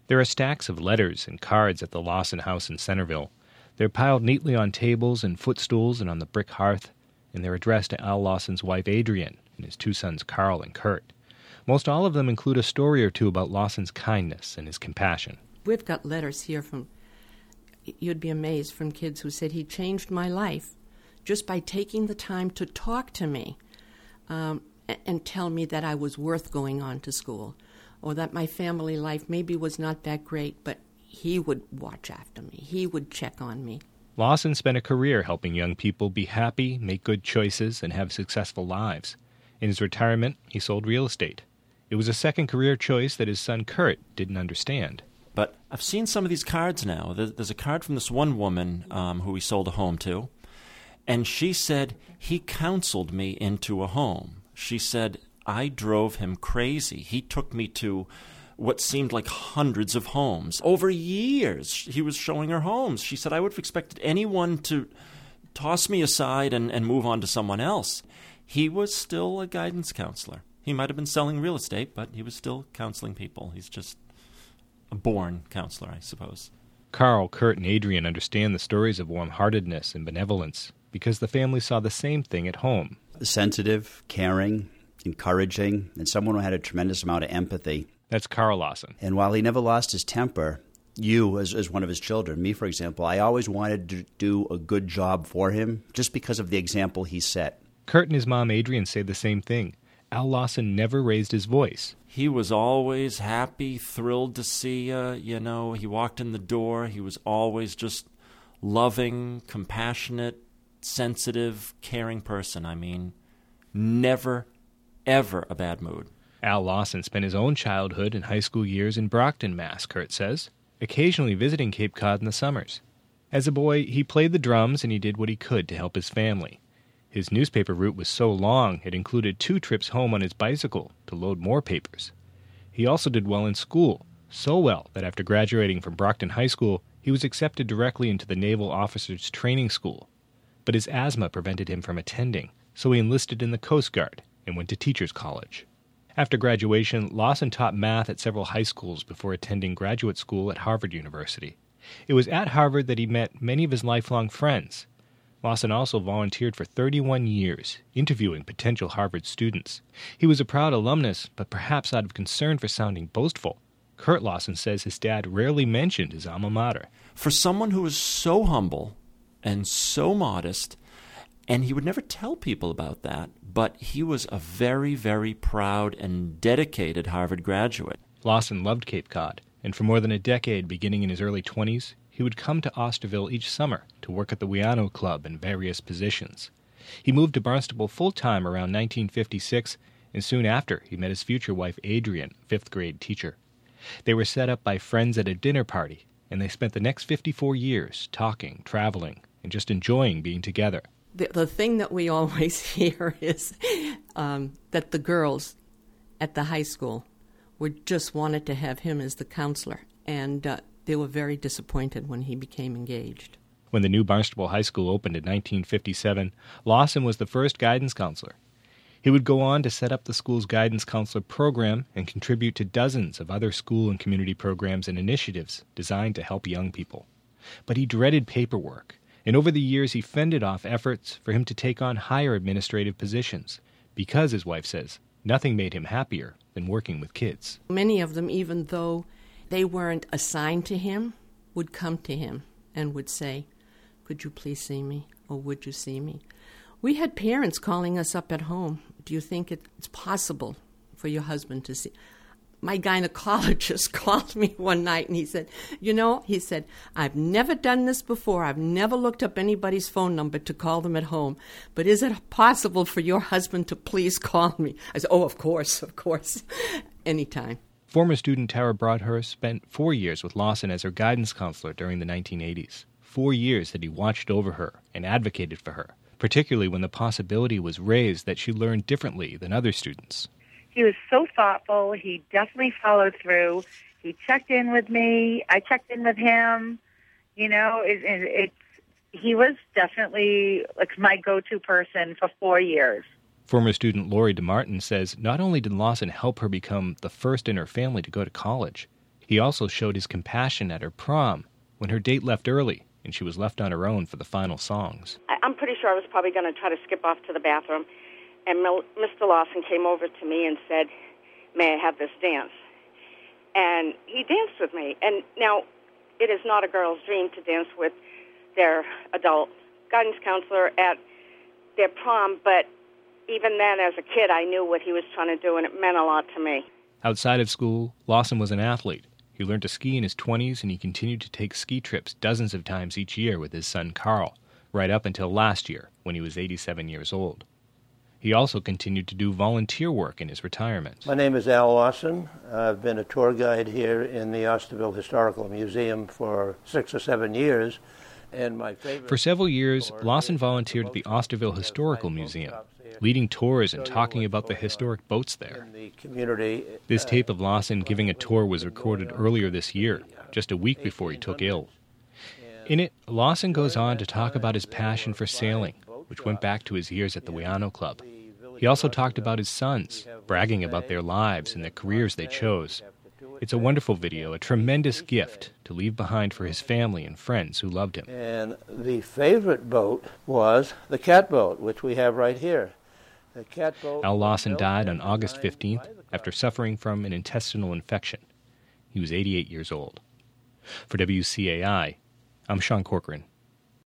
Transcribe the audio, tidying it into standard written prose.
There are stacks of letters and cards at the Lawson house in Centerville. They're piled neatly on tables and footstools and on the brick hearth, and they're addressed to Al Lawson's wife Adrienne and his two sons Carl and Kurt. Most all of them include a story or two about Lawson's kindness and his compassion. We've got letters here from, you'd be amazed, from kids who said he changed my life just by taking the time to talk to me and tell me that I was worth going on to school, or that my family life maybe was not that great, but he would watch after me. He would check on me. Lawson spent a career helping young people be happy, make good choices, and have successful lives. In his retirement, he sold real estate. It was a second career choice that his son Kurt didn't understand. But I've seen some of these cards now. There's a card from this one woman who he sold a home to, and she said, he counseled me into a home. She said, I drove him crazy. He took me to what seemed like hundreds of homes. Over years, he was showing her homes. She said, I would have expected anyone to toss me aside and move on to someone else. He was still a guidance counselor. He might have been selling real estate, but he was still counseling people. He's just a born counselor, I suppose. Carl, Kurt, and Adrienne understand the stories of warm-heartedness and benevolence because the family saw the same thing at home. Sensitive, caring, encouraging, and someone who had a tremendous amount of empathy. That's Carl Lawson. And while he never lost his temper, you, as one of his children, me, for example, I always wanted to do a good job for him just because of the example he set. Kurt and his mom, Adrienne, say the same thing. Al Lawson never raised his voice. He was always happy, thrilled to see you. He walked in the door. He was always just loving, compassionate, sensitive, caring person. I mean, never, ever a bad mood. Al Lawson spent his own childhood and high school years in Brockton, Mass., Kurt says, occasionally visiting Cape Cod in the summers. As a boy, he played the drums and he did what he could to help his family. His newspaper route was so long, it included 2 trips home on his bicycle to load more papers. He also did well in school, so well that after graduating from Brockton High School, he was accepted directly into the Naval Officers Training School. But his asthma prevented him from attending, so he enlisted in the Coast Guard and went to teachers' college. After graduation, Lawson taught math at several high schools before attending graduate school at Harvard University. It was at Harvard that he met many of his lifelong friends. Lawson also volunteered for 31 years, interviewing potential Harvard students. He was a proud alumnus, but perhaps out of concern for sounding boastful. Kurt Lawson says his dad rarely mentioned his alma mater. For someone who was so humble and so modest, and he would never tell people about that, but he was a very, very proud and dedicated Harvard graduate. Lawson loved Cape Cod, and for more than a decade, beginning in his early 20s, he would come to Osterville each summer to work at the Weano Club in various positions. He moved to Barnstable full-time around 1956, and soon after he met his future wife Adrienne, a 5th-grade teacher. They were set up by friends at a dinner party, and they spent the next 54 years talking, traveling, and just enjoying being together. The thing that we always hear is that the girls at the high school just wanted to have him as the counselor, and they were very disappointed when he became engaged. When the new Barnstable High School opened in 1957, Lawson was the first guidance counselor. He would go on to set up the school's guidance counselor program and contribute to dozens of other school and community programs and initiatives designed to help young people. But he dreaded paperwork, and over the years he fended off efforts for him to take on higher administrative positions because, his wife says, nothing made him happier than working with kids. Many of them, even though they weren't assigned to him, would come to him and would say, could you please see me, or would you see me? We had parents calling us up at home. Do you think it's possible for your husband to see? My gynecologist called me one night and he said, I've never done this before. I've never looked up anybody's phone number to call them at home. But is it possible for your husband to please call me? I said, oh, of course, anytime. Former student Tara Broadhurst spent 4 years with Lawson as her guidance counselor during the 1980s. 4 years that he watched over her and advocated for her, particularly when the possibility was raised that she learned differently than other students. He was so thoughtful. He definitely followed through. He checked in with me. I checked in with him. He was definitely like my go-to person for 4 years. Former student Lori DeMartin says not only did Lawson help her become the first in her family to go to college, He also showed his compassion at her prom when her date left early and she was left on her own for the final songs. I'm pretty sure I was probably going to try to skip off to the bathroom, and Mr. Lawson came over to me and said, "May I have this dance?" And he danced with me. And now, it is not a girl's dream to dance with their adult guidance counselor at their prom, but even then, as a kid, I knew what he was trying to do, and it meant a lot to me. Outside of school, Lawson was an athlete. He learned to ski in his 20s, and he continued to take ski trips dozens of times each year with his son Carl, right up until last year, when he was 87 years old. He also continued to do volunteer work in his retirement. My name is Al Lawson. I've been a tour guide here in the Osterville Historical Museum for 6 or 7 years. And my favorite For several years, Lawson volunteered at the Osterville Historical Museum, leading tours and talking about the historic boats there. in the community. This tape of Lawson giving a tour was recorded earlier this year, just a week before he took ill. In it, Lawson goes on to talk about his passion for sailing, which went back to his years at the Weano Club. He also talked about his sons, bragging about their lives and the careers they chose. It's a wonderful video, a tremendous gift to leave behind for his family and friends who loved him. And the favorite boat was the catboat, which we have right here. The catboat. Al Lawson died on August 15th after suffering from an intestinal infection. He was 88 years old. For WCAI, I'm Sean Corcoran.